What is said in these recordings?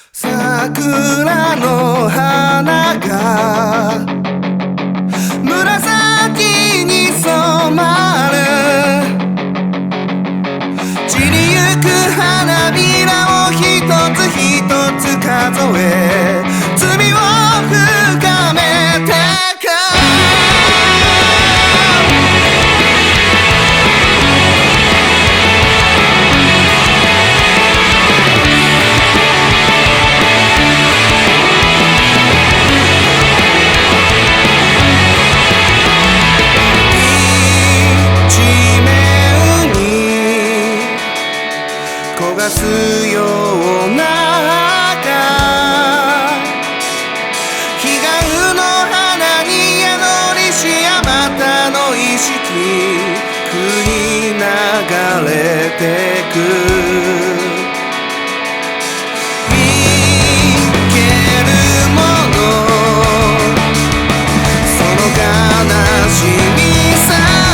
桜の花が紫に染まる散りゆく花びらを一つ一つ数え罪を深めてく焦がすような赤彼岸の花に宿りしあまたの意識繰り流れてく見つけるものその悲しみさ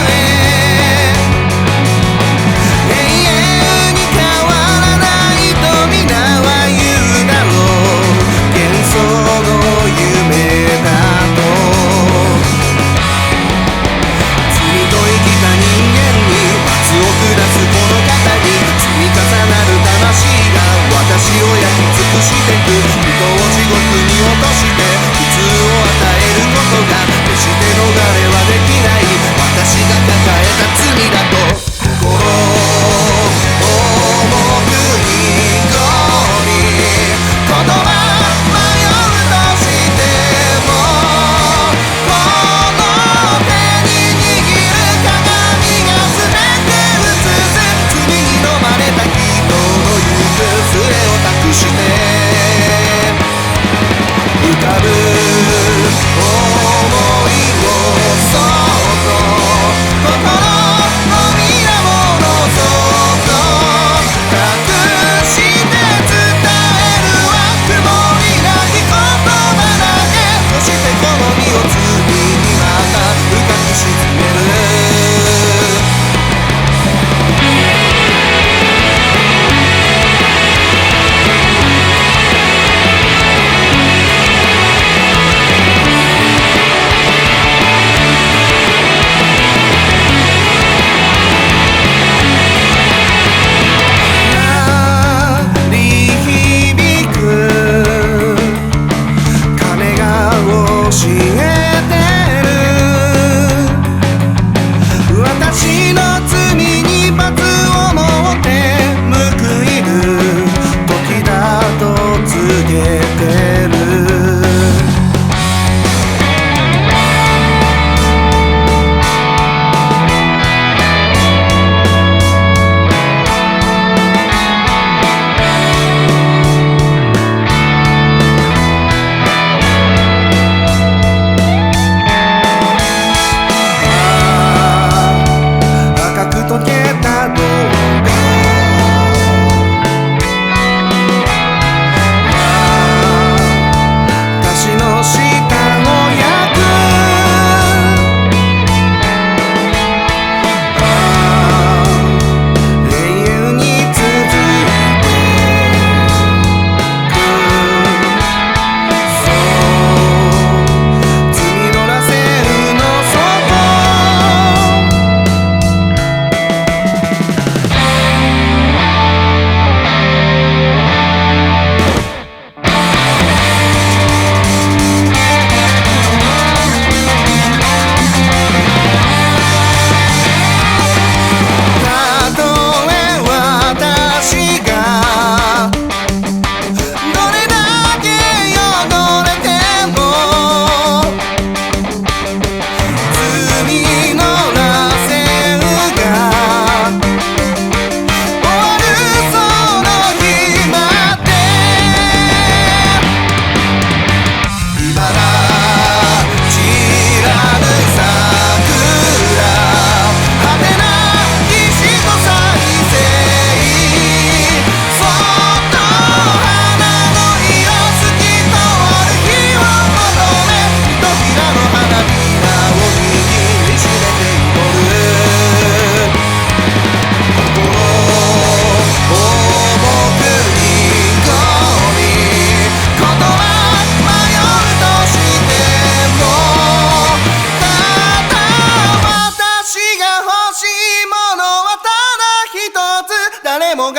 私を焼き尽くしてく人を地獄に落として苦痛を与えることが決して逃れはできない私が抱えた罪だと心重く濁り言葉迷うとしてもこの手に握る鏡が全て映す罪に飲まれた人の行く末を託して浮かぶ想いをそっと心の水面のそっと隠して伝えるは曇りなき言葉だけそしてこの身を罪にまた深く沈める「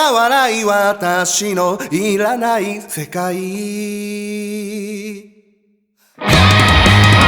な笑い私のいらない世界